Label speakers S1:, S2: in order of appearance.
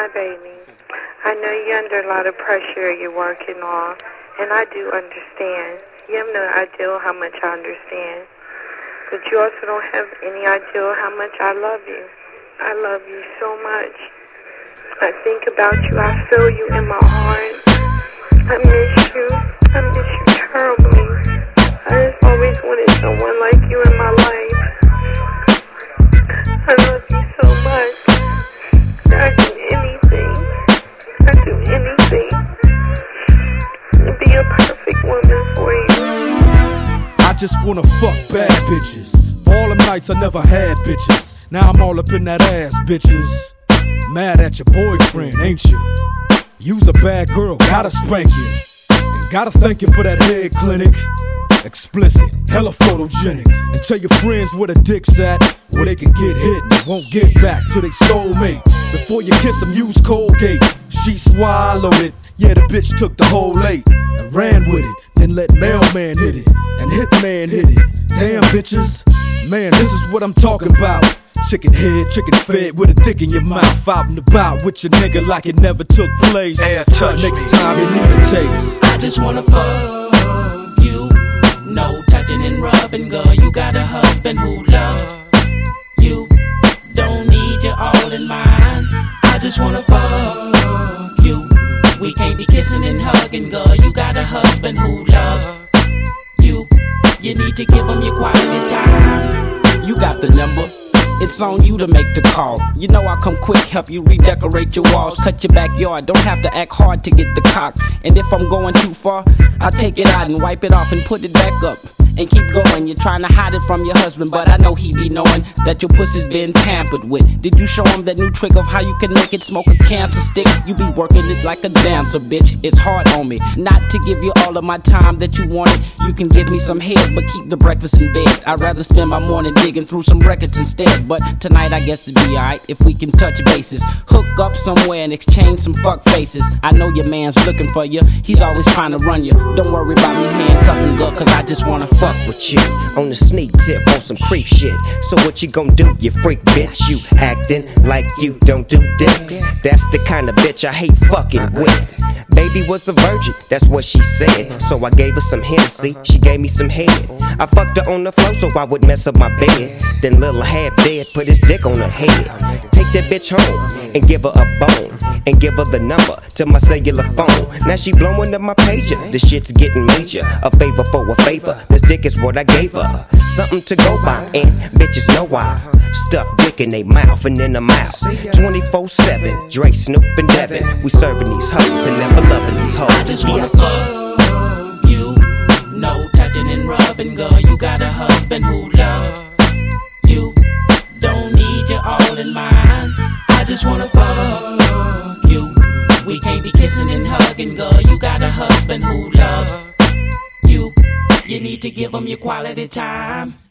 S1: Hi, baby. I know you're under a lot of pressure you're working on, and I do understand. You have no idea how much I understand. But you also don't have any idea how much I love you. I love you so much. I think about you. I feel you in my heart. I miss you. I miss you terribly. I just always wanted someone like you in my life. I love you so much. I'd do anything. I'd do anything to be a perfect woman for you.
S2: I just wanna fuck bad bitches. For all them nights I never had bitches. Now I'm all up in that ass, bitches. Mad at your boyfriend, ain't you? You's a bad girl, gotta spank you. And gotta thank you for that head clinic. Explicit, hella photogenic. And tell your friends where the dick's at, where they can get hit and won't get back to their soulmate. Before you kiss them, use Colgate. She swallowed it, yeah, the bitch took the whole eight and ran with it. Then let mailman hit it, and hitman hit it. Damn bitches, man, this is what I'm talking about. Chicken head, chicken fed with a dick in your mouth. Out and about with your nigga like it never took place. Next time you need a taste.
S3: I just wanna fuck you. No touching and rubbing, girl. You got a husband who loves you. Don't need you all in mine. I just wanna fuck you. We can't be kissing and hugging, girl. You got a husband who loves you. You need to give him your quality time. You got the number. It's on you to make the call. You know I come quick, help you redecorate your walls, cut your backyard. Don't have to act hard to get the cock. And if I'm going too far, I'll take it out and wipe it off and put it back up. And keep going, you're trying to hide it from your husband, but I know he be knowing that your pussy's been tampered with. Did you show him that new trick of how you can make it smoke a cancer stick? You be working it like a dancer, bitch. It's hard on me not to give you all of my time that you wanted. You can give me some head, but keep the breakfast in bed. I'd rather spend my morning digging through some records instead. But tonight I guess it'd be alright if we can touch bases. Hook up somewhere and exchange some fuck faces. I know your man's looking for you, he's always trying to run you. Don't worry about me handcuffing, girl, cause I just wanna fuck with you on the sneak tip on some creep shit. So what you gon' do, you freak bitch? You acting like you don't do dicks. That's the kind of bitch I hate fucking with. Baby was a virgin, that's what she said. So I gave her some Hennessy, she gave me some head. I fucked her on the floor so I would mess up my bed. Then little half dead put his dick on her head. Take that bitch home and give her a bone. And give her the number to my cellular phone. Now she blowing up my pager, the shit's getting major. A favor for a favor, this dick is what I gave her. Something to go by, and bitches know why. Stuff dick in they mouth and in the mouth 24/7, Dre, Snoop, and Devin. We serving these hoes and never loving these hoes. I just wanna fuck you. No touching and rubbing, girl. You got a husband who loves you. Don't need you all in mine. I just wanna fuck you. We can't be kissing and hugging, girl. You got a husband who loves you. You need to give him your quality time.